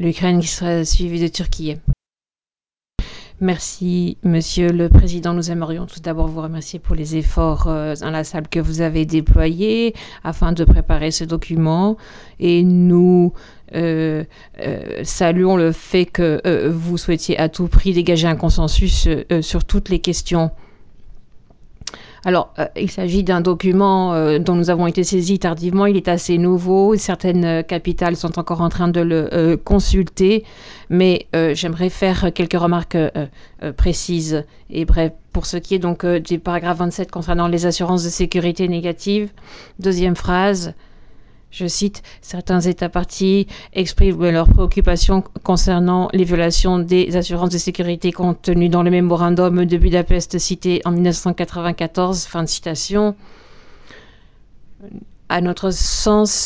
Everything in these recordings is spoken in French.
l'Ukraine qui sera suivie de Turquie. Merci, Monsieur le Président. Nous aimerions tout d'abord vous remercier pour les efforts inlassables que vous avez déployés afin de préparer ce document. Et nous saluons le fait que vous souhaitiez à tout prix dégager un consensus sur toutes les questions. Alors, il s'agit d'un document dont nous avons été saisis tardivement. Il est assez nouveau. Certaines capitales sont encore en train de le consulter. Mais j'aimerais faire quelques remarques précises et brèves pour ce qui est donc du paragraphe 27 concernant les assurances de sécurité négatives. Deuxième phrase. Je cite, certains États parties expriment leurs préoccupations concernant les violations des assurances de sécurité contenues dans le mémorandum de Budapest cité en 1994. Fin de citation. À notre sens,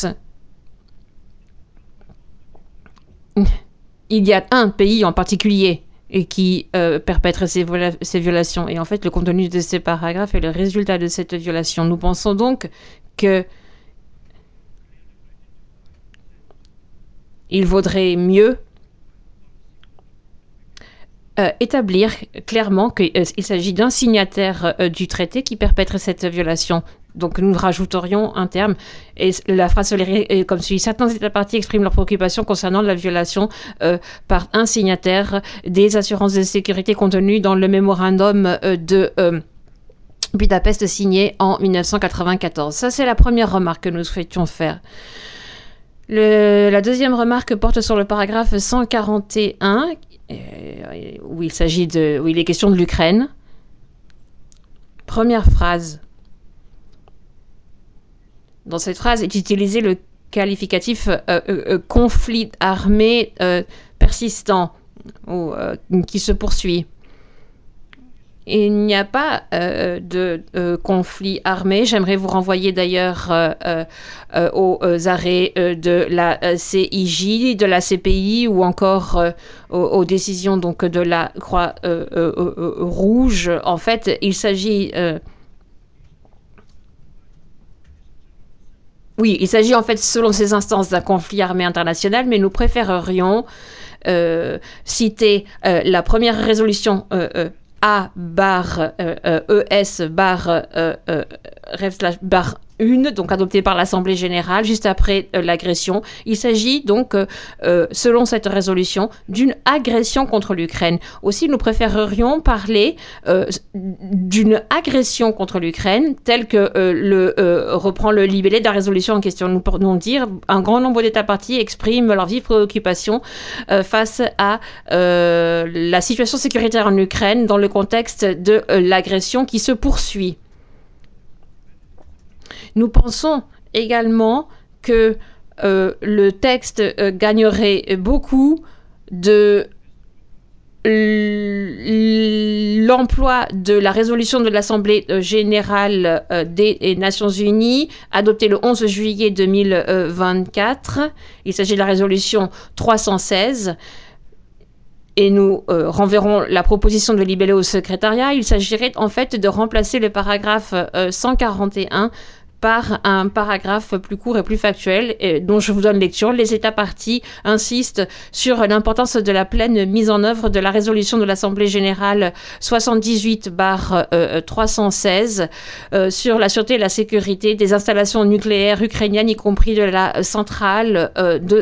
il y a un pays en particulier qui perpètre ces violations. Et en fait, le contenu de ces paragraphes est le résultat de cette violation. Nous pensons donc que il vaudrait mieux établir clairement qu'il s'agit d'un signataire du traité qui perpètre cette violation. Donc nous rajouterions un terme, et la phrase est comme suit. Certains États parties expriment leurs préoccupations concernant la violation par un signataire des assurances de sécurité contenues dans le mémorandum de Budapest signé en 1994. Ça, c'est la première remarque que nous souhaitions faire. La deuxième remarque porte sur le paragraphe 141, où il est question de l'Ukraine. Première phrase. Dans cette phrase est utilisé le qualificatif conflit armé persistant ou qui se poursuit. Il n'y a pas de conflit armé. J'aimerais vous renvoyer d'ailleurs aux arrêts de la CIJ, de la CPI ou encore aux décisions donc, de la Croix Rouge. En fait, il s'agit... il s'agit en fait, selon ces instances, d'un conflit armé international, mais nous préférerions citer la première résolution A/ES/1, donc adoptée par l'Assemblée générale juste après l'agression. Il s'agit donc, selon cette résolution, d'une agression contre l'Ukraine. Aussi, nous préférerions parler d'une agression contre l'Ukraine, telle que reprend le libellé de la résolution en question. Nous pourrions dire un grand nombre d'États parties expriment leur vive préoccupation face à la situation sécuritaire en Ukraine dans le contexte de l'agression qui se poursuit. Nous pensons également que le texte gagnerait beaucoup de l'emploi de la résolution de l'Assemblée générale des Nations Unies, adoptée le 11 juillet 2024. Il s'agit de la résolution 316. Et nous renverrons la proposition de libellé au secrétariat. Il s'agirait en fait de remplacer le paragraphe 141 par un paragraphe plus court et plus factuel, dont je vous donne lecture. Les États parties insistent sur l'importance de la pleine mise en œuvre de la résolution de l'Assemblée générale 78/316 sur la sûreté et la sécurité des installations nucléaires ukrainiennes, y compris de la centrale de